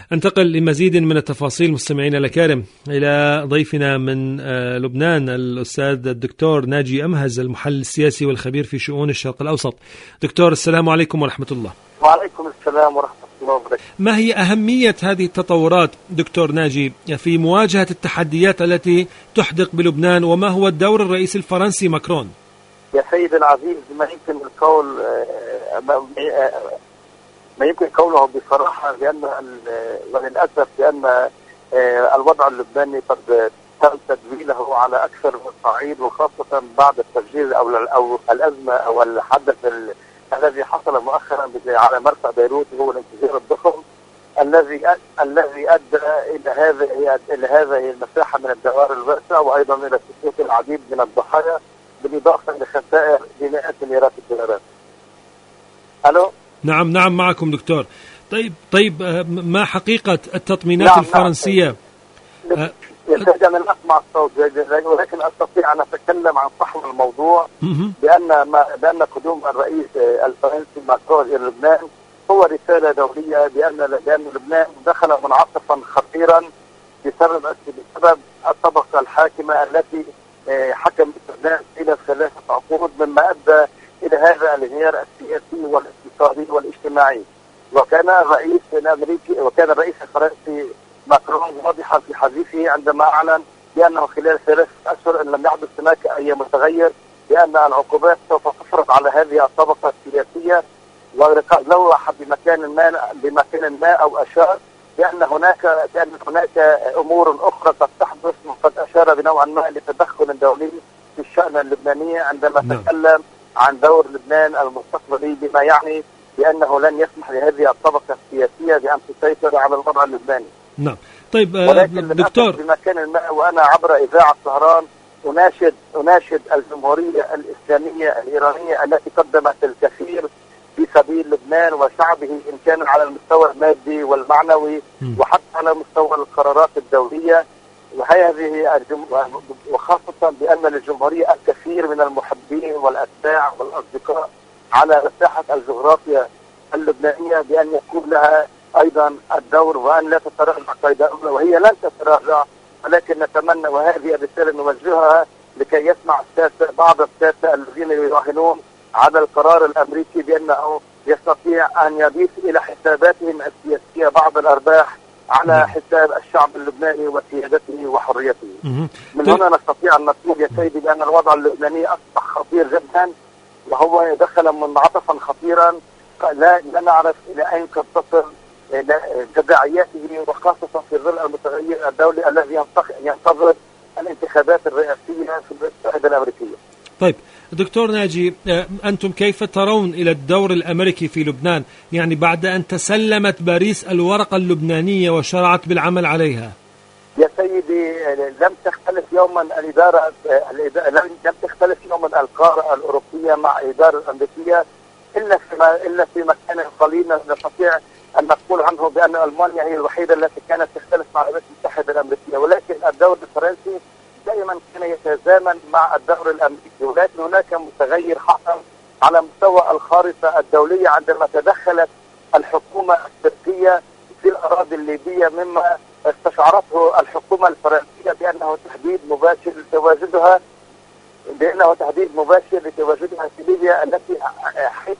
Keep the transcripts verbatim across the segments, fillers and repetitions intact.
انتقل لمزيد من التفاصيل مستمعينا الكرام إلى ضيفنا من لبنان الأستاذ الدكتور ناجي أمهز، المحلل السياسي والخبير في شؤون الشرق الأوسط. دكتور، السلام عليكم ورحمة الله. وعليكم السلام ورحمة الله وبركاته. ما هي أهمية هذه التطورات دكتور ناجي في مواجهة التحديات التي تحدق بلبنان، وما هو الدور الرئيس الفرنسي ماكرون؟ يا سيد العزيز، ما يمكن القول ما يمكن قوله بصراحة بأن وللأسف بأن الوضع اللبناني قد تم تدويله على أكثر من صعيد، وخاصة بعد التفجير أو أو الأزمة أو الحدث الذي حصل مؤخرا على مرفأ بيروت، هو الانفجار الضخم الذي الذي أدى إلى هذه إلى هذه المساحة من الدوار الواسعة، وأيضا إلى سقوط العديد من الضحايا، بالإضافة لخسائر بمئات مليارات الدولارات. ألو؟ نعم نعم معكم دكتور. طيب طيب ما حقيقة التطمينات نعم الفرنسية؟ نعم. أه أنا لا أسمع الصوت، ولكن أستطيع أن أتكلم عن صحو الموضوع بأن ما بأن قدوم الرئيس الفرنسي ماكرون إلى لبنان هو رسالة دولية، بأن لأن لبنان دخل منعطفا خطيرا بسبب بسبب الطبقة الحاكمة التي حكمت لبنان إلى ثلاثة عقود، مما أدى إلى هذا الانهيار السياسي والاقتصادي والاجتماعي. وكان الرئيس الأمريكي وكان الرئيس الفرنسي ماكرون واضحا في حديثه عندما أعلن بأنه خلال ثلاث أشهر إن لم يحدث هناك أي متغير بأن العقوبات سوف تفرض على هذه الطبقة السياسية، ولقد لوح بمكان ما بمكان ما أو أشار بأن هناك بأن هناك أمور أخرى قد تحدث، وقد أشار بنوع ما لتدخل دولي في الشأن اللبناني عندما نعم. تكلم عن دور لبنان المستقبلي، بما يعني بأنه لن يسمح لهذه الطبقة السياسية بأن تسيطر على الوضع اللبناني. نعم. طيب ولكن دكتور، بمكان ما وأنا عبر إذاعة طهران أناشد أناشد الجمهورية الإسلامية الإيرانية التي قدمت الكثير في سبيل لبنان وشعبه، إن كان على المستوى المادي والمعنوي م. وحتى على مستوى القرارات الدولية، وهذه وخاصة بأن للجمهورية الكثير من المحبين والأتباع والأصدقاء على مساحة الجغرافيا اللبنانية، بأن يكون لها أيضا الدور وأن لا تتراجع كدولة، وهي لن تتراجع، ولكن نتمنى وهذه الرسالة نوجهها لكي يسمع الساسة بعض الساسة الذين يراهنون على القرار الأمريكي بأنه يستطيع أن يضيف إلى حساباتهم السياسية بعض الأرباح على حساب الشعب اللبناني وسيادته وحريته. من هنا نستطيع أن نقول يا سيدي بأن الوضع اللبناني أصبح خطير جدا، وهو دخل منعطفا خطيرا لا, لا نعرف إلى أين قد تصل تداعياته، وخاصة في ظل المتغير الدولي الذي ينتظر الانتخابات الرئاسية في الولايات المتحدة الأمريكية. طيب دكتور ناجي، أنتم كيف ترون إلى الدور الأمريكي في لبنان، يعني بعد أن تسلمت باريس الورقة اللبنانية وشرعت بالعمل عليها؟ يا سيدي، لم تختلف يوما الإدارة لم تختلف يوما القارة الأوروبية مع الإدارة الأمريكية إلا فيما إلا في مكان قليل نستطيع أن نقول عنه بأن ألمانيا هي الوحيدة التي كانت تختلف مع الولايات المتحدة الأمريكية، ولكن الدور الفرنسي دائما كان يتزامن مع الدور الأمريكي، ولكن هناك متغير حصل على مستوى الخارطة الدولية عندما تدخلت الحكومة التركية في الأراضي الليبية، مما استشعرته الحكومة الفرنسية بأنه تهديد مباشر لتواجدها بأنه تهديد مباشر لتواجدها في ليبيا، التي حيث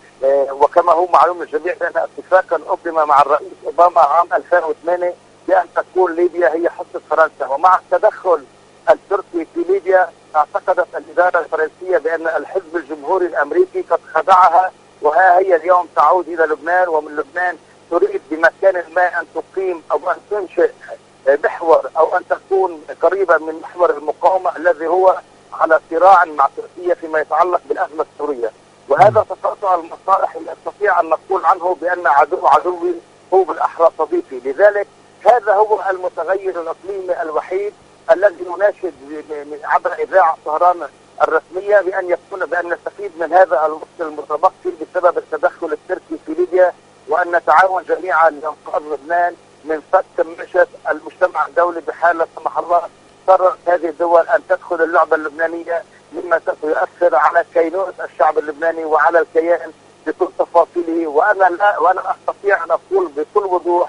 وكما هو معلوم للجميع بأن اتفاقا أقيم مع الرئيس أوباما عام ألفين وثمانية بأن تكون ليبيا هي حصة فرنسا. ومع التدخل التركي في ليبيا اعتقدت الإدارة الفرنسية بأن الحزب الجمهوري الأمريكي قد خدعها، وها هي اليوم تعود إلى لبنان، ومن لبنان تريد بمكان ما أن تقيم أو أن تنشئ محور أو أن تكون قريبا من محور المقاومة الذي هو على صراع مع تركيا فيما يتعلق بالأزمة السورية. وهذا تقاطع المصالح اللي استطيع أن نقول عنه بأن عدو عدوي هو بالأحرى صديقي. لذلك هذا هو المتغير الإقليمي الوحيد الذي نناشد عبر إذاعة طهران الرسمية بأن يكون بأن نستفيد من هذا الوقت المتبقي بسبب التدخل التركي في ليبيا، وأن نتعاون جميعا لإنقاذ لبنان من فك مشت المجتمع الدولي بحال لا سمح الله قررت هذه الدول أن تدخل اللعبة اللبنانية، مما سوف يؤثر على كينونة الشعب اللبناني وعلى الكيان بكل تفاصيله. وأنا لا وأنا أستطيع أن أقول بكل وضوح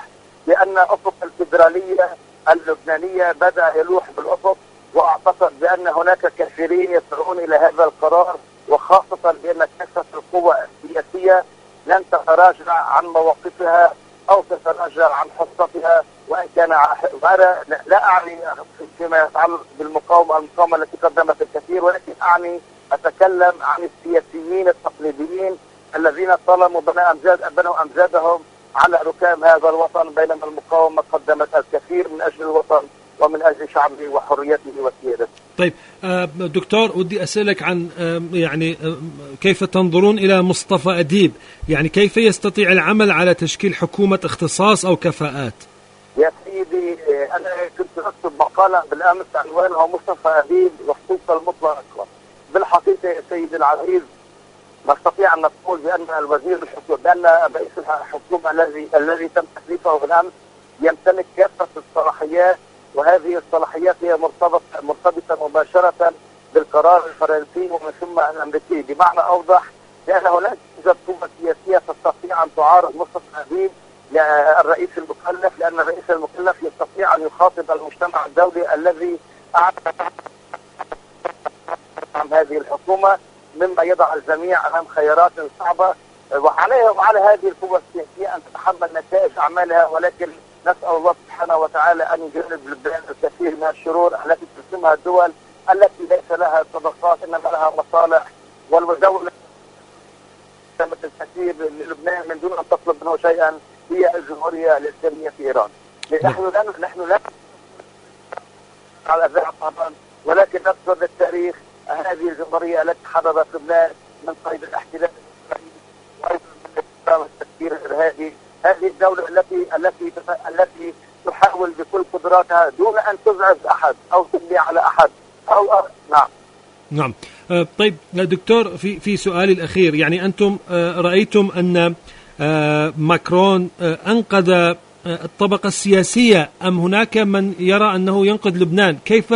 بأن أفق الفيدرالية اللبنانية بدأ يلوح بالأفق، وأعتقد بأن هناك كثيرين يسعون إلى هذا القرار، وخاصة بأن كافة القوى السياسية لن تتراجع عن مواقفها أو تتراجع عن حصتها. وإن كان وأنا لا أعني فيما يتعلق بالمقاومة المقاومة التي قدمت الكثير، ولكن أعني أتكلم عن السياسيين التقليديين الذين ظلموا بناء أمجاد بنوا أمجادهم على ركام هذا الوطن، بينما المقاومة قدمت الكثير من أجل الوطن ومن أجل شعبه وحريته وسيادته. طيب دكتور، ودي أسألك عن يعني كيف تنظرون إلى مصطفى أديب؟ يعني كيف يستطيع العمل على تشكيل حكومة اختصاص أو كفاءات؟ يا سيدي، أنا كنت أكتب مقالة بالأمس عنوانها مصطفى أديب والسلطة المطلقة. بالحقيقة يا سيدي العزيز، نستطيع أن نقول بأن الوزير الحكومة بأن رئيس الحكومة الذي الذي تم تكليفه بالأمس يمتلك كافة الصلاحيات، وهذه الصلاحيات هي مرتبطة مرتبطة مباشرة بالقرار الفرنسي ومن ثم الأمريكي. بمعنى أوضح، لأن هناك توجد قوة سياسية تستطيع أن تعارض مصطفى أديب الرئيس المكلف، لأن الرئيس المكلف يستطيع أن يخاطب المجتمع الدولي الذي أعلن عن هذه الحكومة، مما يضع الجميع أمام خيارات صعبة، وعليها وعلى هذه القوة السياسية أن تتحمل نتائج أعمالها. ولكن نسأل الله سبحانه وتعالى أن يجنب لبنان الكثير من الشرور التي ترسمها الدول التي ليس لها صداقات إنما لها مصالح، والدولة الكثير للبنان من دون أن تطلب منه شيئا هي الجمهورية الإسلامية في إيران. نحن لا نحن لا على ذراع طبعا، ولكن نذكر للتاريخ هذه الجمهورية التي حضرت لبنان من قيد الاحتلال وأيضا من التفكير الإرهابي. هذه الدولة التي التي التي تحاول بكل قدراتها دون أن تزعج أحد أو تبني على أحد أو أ... نعم. نعم. آه طيب دكتور، في في سؤالي الأخير، يعني أنتم آه رأيتم أن آه ماكرون آه أنقذ آه الطبقة السياسية، أم هناك من يرى أنه ينقذ لبنان؟ كيف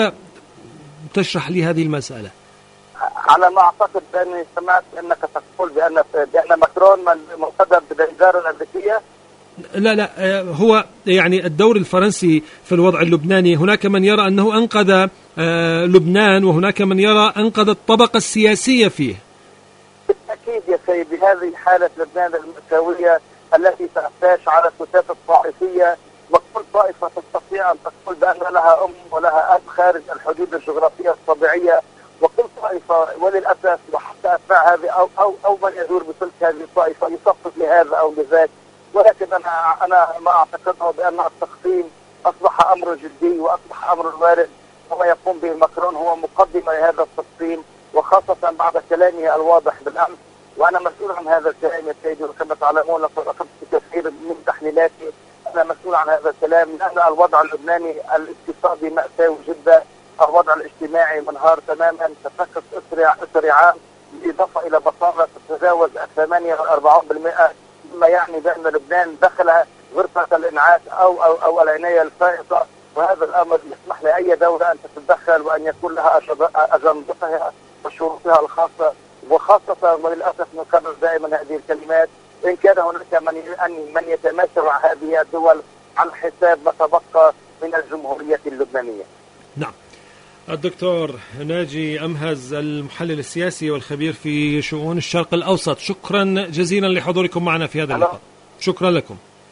تشرح لي هذه المسألة؟ على ما أعتقد بأني سمعت أنك تقول بأن بأن ماكرون منقذ بالإدارة الأمريكية. لا لا، هو يعني الدور الفرنسي في الوضع اللبناني، هناك من يرى أنه أنقذ لبنان وهناك من يرى أنقذ الطبقة السياسية فيه. بالتأكيد يا سيدي، هذه حالة لبنان المأساوية التي تعتاش على الكتافة الطائفية، وكل طائفة تستطيع أن تقول بأن لها أم ولها أب خارج الحدود الجغرافية الطبيعية، وكل طائفة وللأسف وحتى أتباع هذه أو أو أو من يدور بسلك هذه الطائفة يصفق لهذا أو لذاك. ولكن أنا أنا ما أعتقده بأن التقسيم أصبح أمر جدي وأصبح أمر وارد، وما يقوم به ماكرون هو مقدمة لهذا التقسيم، وخاصة بعد كلامه الواضح بالأمس. وأنا مسؤول عن هذا الكلام يا سيدي، وكما تعلمون لقد أخذت كثير من تحليلاتي. أنا مسؤول عن هذا الكلام لأن الوضع اللبناني الاقتصادي مأساوي جدا، الوضع الاجتماعي منهار تماما، تفكك أسرع أسرع عام، بالإضافة إلى بطالة تتجاوز ثمانية وأربعين بالمئة، مما يعني بأن لبنان دخل غرفة الإنعاش أو أو أو العناية الفائقة. وهذا الأمر يسمح لأي دولة أن تتدخل وأن يكون لها أجندتها وشروطها الخاصة، وخاصة وللأسف نكرر دائما هذه الكلمات، إن كان هناك من من يتماشى مع هذه الدول على حساب ما تبقى من الجمهورية اللبنانية. نعم. الدكتور ناجي أمهز، المحلل السياسي والخبير في شؤون الشرق الأوسط، شكرا جزيلا لحضوركم معنا في هذا اللقاء. شكرا لكم.